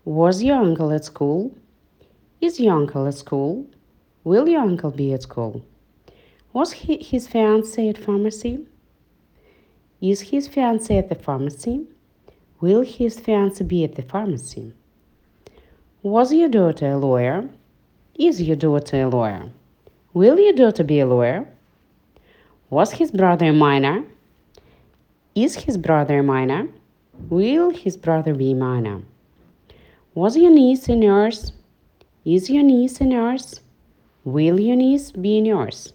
Was your uncle at school? Is your uncle at school? Will your uncle be at school? Was his fiancée at pharmacy? Is his fiancée at the pharmacy? Will his fiancée be at the pharmacy? Was your daughter a lawyer? Is your daughter a lawyer? Will your daughter be a lawyer? Was his brother a miner? Is his brother a miner? Will his brother be a miner? Was your niece a nurse? Is your niece a nurse? Will your niece be a nurse?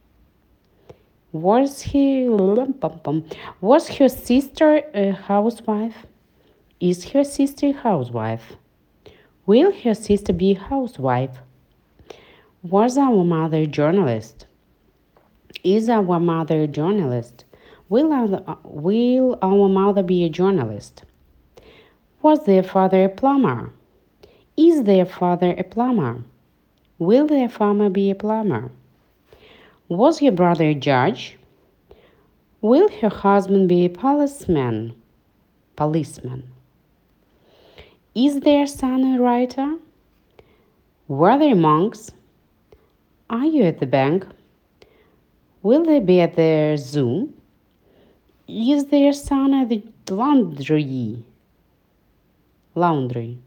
Was her sister a housewife? Is her sister a housewife? Will her sister be a housewife? Was our mother a journalist? Is our mother a journalist? Will our mother be a journalist? Was their father a plumber? Is their father a plumber? Will their farmer be a plumber? Was your brother a judge? Will her husband be a policeman? Policeman. Is their son a writer? Were they monks? Are you at the bank? Will they be at the zoo? Is their son at the laundry? Laundry.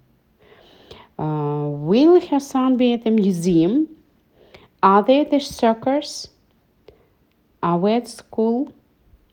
Will her son be at the museum? Are they at the circus? Are we at school?